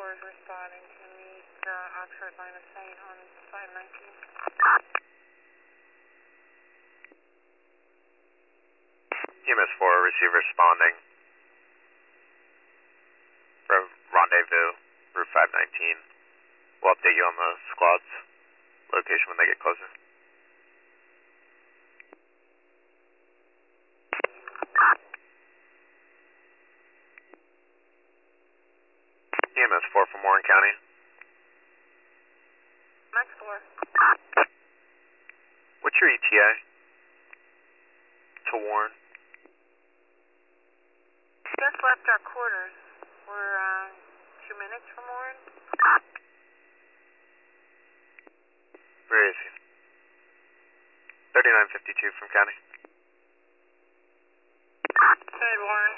is responding to meet Oxford line of sight on 519. EMS 4, receiver responding from Rendezvous, Route 519. We'll update you on the squad's location when they get closer. EMS 4 from Warren County. Max 4. What's your ETA to Warren? Just left our quarters. We're 2 minutes from Warren. Where is he? 3952 from County. Good, Warren.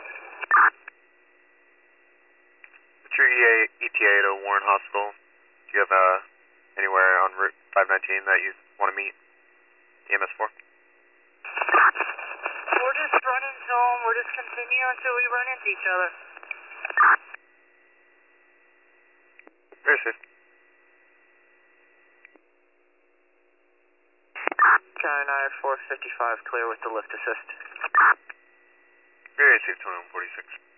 What's your ETA to Warren Hospital? Do you have anywhere on Route 519 that you want to meet? EMS 4? We're just running home. We're just continuing until we run into each other. Very safe. County 455, clear with the lift assist. Very safe, 2146.